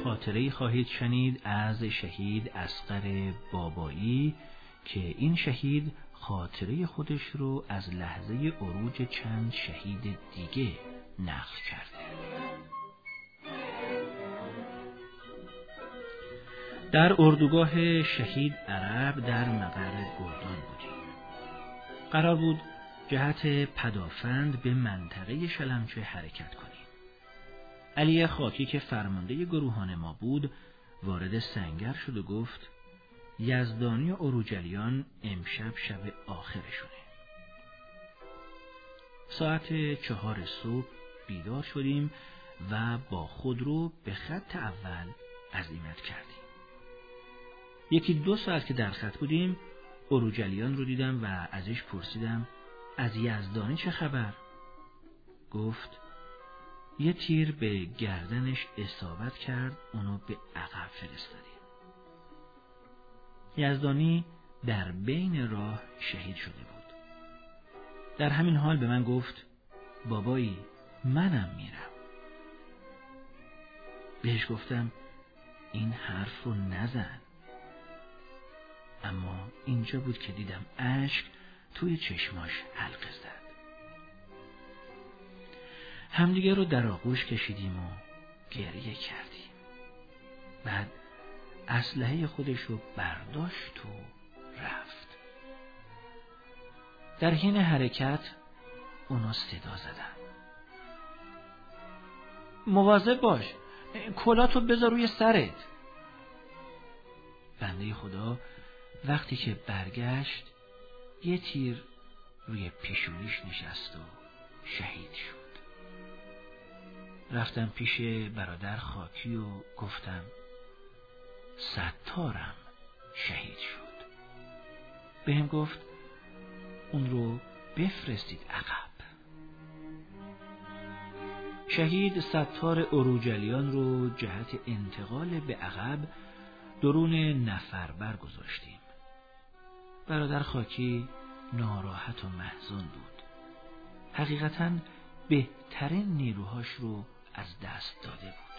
خاطره‌ای خواهید شنید از شهید اصغر بابایی که این شهید خاطره خودش رو از لحظه عروج چند شهید دیگه نقل کرده. در اردوگاه شهید عرب در مقر گردان بودیم. قرار بود جهت پدافند به منطقه شلمچه حرکت کنیم. علی خاکی که فرمانده گروهان ما بود وارد سنگر شد و گفت یزدانی و اروجلیان امشب شب آخرشونه. ساعت 4 صبح بیدار شدیم و با خودرو به خط اول عزیمت کردیم. 1-2 ساعت که در خط بودیم اروجلیان رو دیدم و ازش پرسیدم از یزدانی چه خبر؟ گفت یه تیر به گردنش اصابت کرد، اونو به عقب فرستادیم. یزدانی در بین راه شهید شده بود. در همین حال به من گفت بابایی منم میرم. بهش گفتم این حرف رو نزن. اما اینجا بود که دیدم اشک توی چشماش حلقه زد. همدیگه رو در آغوش کشیدیم و گریه کردیم. بعد اسلحه خودش رو برداشت و رفت. در حین حرکت اونا صدا زدن مواظب باش، کلاتو بذار روی سرت. بنده خدا وقتی که برگشت یه تیر روی پیشونیش نشست و شهید شد. رفتم پیش برادر خاکی و گفتم ستارم شهید شد. بهم گفت اون رو بفرستید عقب. شهید ستار اروجلیان رو جهت انتقال به عقب درون نفربر گذاشتیم. برادر خاکی ناراحت و محزون بود. حقیقتاً بهترین نیروهاش رو از دست داده بود.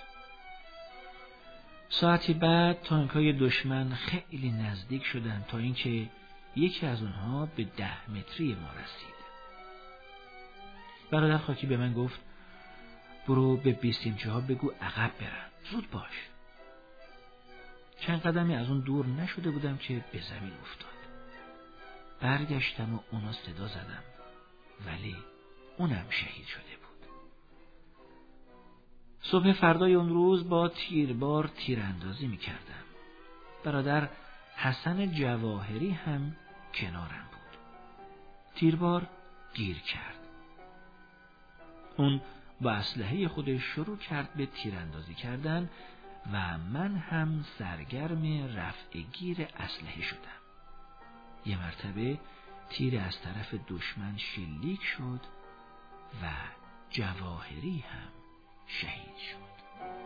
ساعتی بعد تانکای دشمن خیلی نزدیک شدن تا اینکه یکی از اونها به 10 متری ما رسید. برادر خاکی به من گفت برو به بیستیمچه ها بگو عقب برن، زود باش. چند قدمی از اون دور نشده بودم که به زمین افتاد. برگشتم و اونو صدا زدم ولی اونم شهید شده بود. صبح فردای اون روز با تیربار تیراندازی میکردم. برادر حسن جواهری هم کنارم بود. تیربار گیر کرد. اون با اسلحه خودش شروع کرد به تیراندازی کردن و من هم سرگرم رفع گیر اسلحه شدم. یه مرتبه تیر از طرف دشمن شلیک شد و جواهری هم شهید شد.